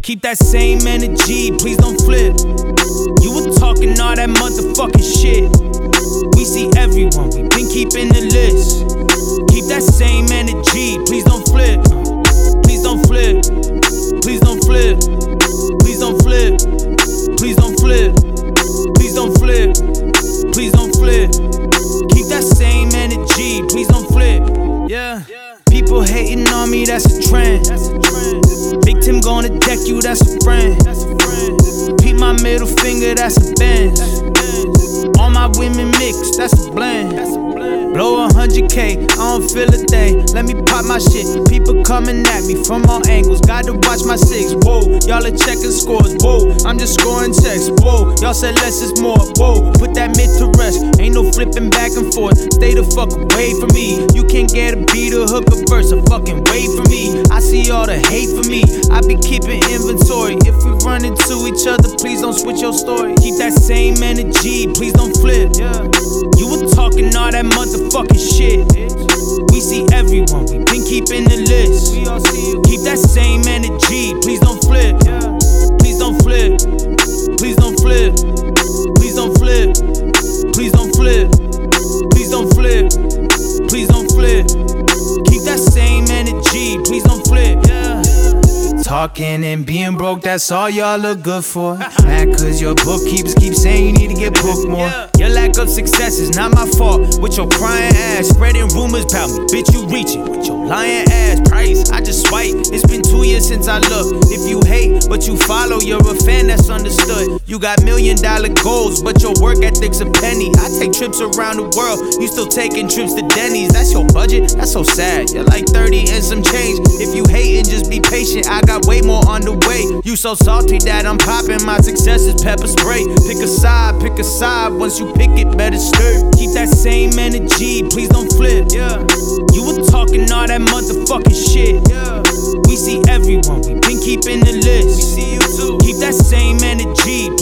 Keep that same energy, please don't flip. You were talking all that motherfucking shit. We see everyone, we been keeping the list. Keep that same energy, please don't flip. Please don't flip. Please don't flip. Please don't flip. Please don't flip. Please don't flip. Please don't flip. Keep that same energy, please don't flip. Yeah. People hating on me, that's a trend. Big Tim gonna deck you, that's a friend. Peep my middle finger, that's a Benz. All my women mix, that's a blend. Blow 100K, I don't feel a thing. Let me pop my shit. People coming at me from all angles. Gotta watch my six. Whoa, y'all are checking scores. Whoa, I'm just scoring checks. Whoa, y'all said less is more. Whoa, put that mid to rest. Ain't no flipping back and forth. Stay the fuck away from me. You can't get a beat or hook a verse or fucking wait for me. I see all the hate for me. I be keeping inventory. If we run into each other, please don't switch your story. Keep that same energy, please don't flip. You were talking all that motherfucking shit. We see everyone, we been keeping the list. Keep that same energy, please don't flip. Please don't flip. Please don't flip. Please don't flip. Please don't flip. Please don't flip. Please don't flip. Keep that same energy, please don't flip. Talking and being broke, that's all y'all look good for. Mad cause your bookkeepers keep saying you need to get booked more. Your lack of success is not my fault. With your prying ass, spreading rumors about me. Bitch, you reaching with your lying ass. Price, I just swipe. It's been 2 years since I looked. If you hate, but you follow, you're a fan that's understood. You got $1 million goals, but your work ethic's a penny. I take trips around the world, you still taking trips to Denny's. That's your budget, that's so sad. You're like 30 and some change. If you hating, just be patient. I got way more on the way. You so salty that I'm popping. My success is pepper spray. Pick a side, pick a side. Once you pick it, better stir. Keep that same energy, please don't flip. You were talking all that motherfucking shit. We see everyone, we been keeping the list. Keep that same energy,